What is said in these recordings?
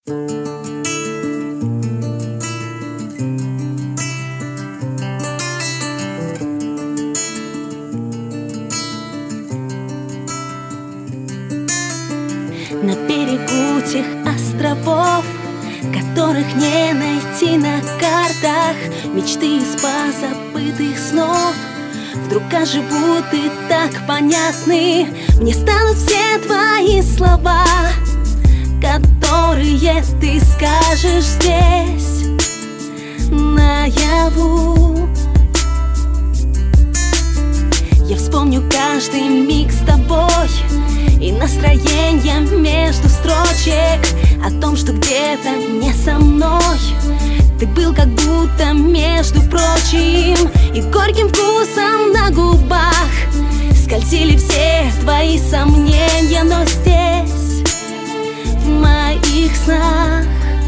На берегу тех островов, которых не найти на картах, мечты из позабытых снов вдруг оживут и так понятны. Мне станут все твои слова, которые ты скажешь здесь наяву. Я вспомню каждый миг с тобой и настроение между строчек о том, что где-то не со мной ты был как будто между прочим. И горьким вкусом на губах скользили все твои сомнения, но здесь, в моих снах,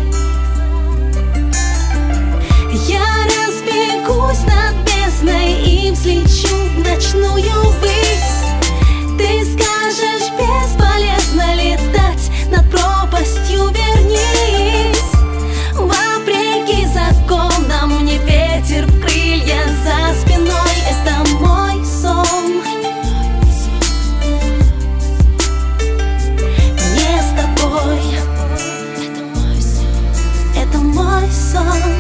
я разбегусь над бездной и взлечу в ночную высь. Ты скажешь, бесполезно летать над пропастью, вернись. Вопреки законам мне ветер в крылья за спиной. Это мой сон, не с тобой. Это мой сон.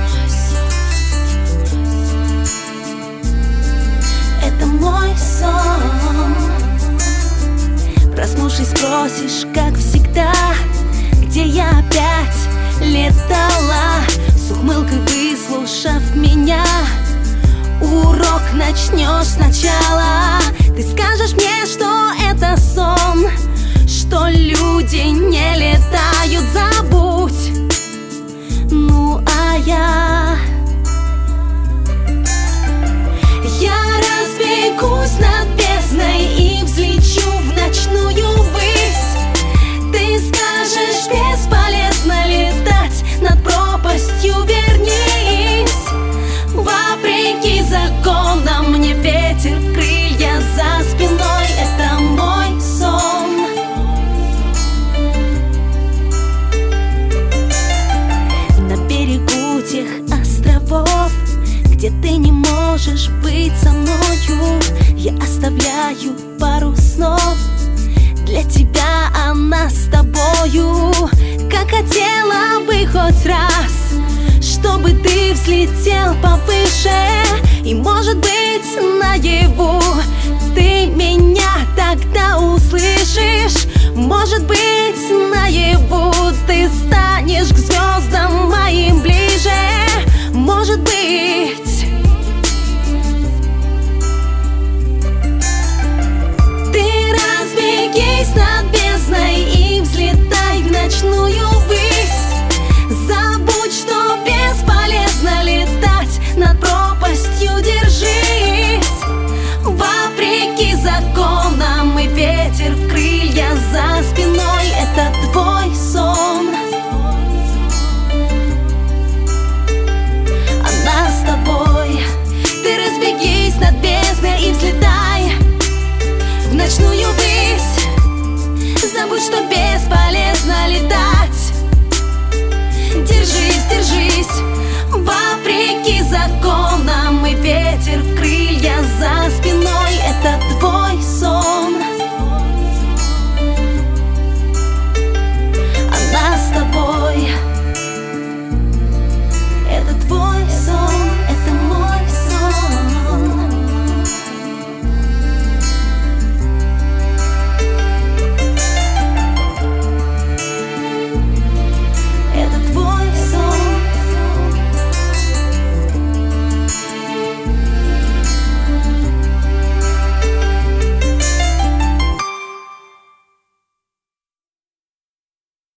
Это мой сон. Проснувшись, спросишь, как всегда, где я опять летала. С ухмылкой выслушав меня, урок начнешь сначала. Ты скажешь мне, что это сон, что люди не летают, забудь. Ну а я разбегусь над бездной и взлечу в ночную высь. Ты скажешь, бесполезно летать над пропастью, вернись. Вопреки законам мне ветер в крылья за спиной. Это мой сон. На берегу тех островов, где ты не можешь быть со мною, я оставляю пару снов. Для тебя она с тобою, как хотела бы хоть раз, чтобы ты взлетел повыше. И может быть наяву ты меня тогда услышишь. Может быть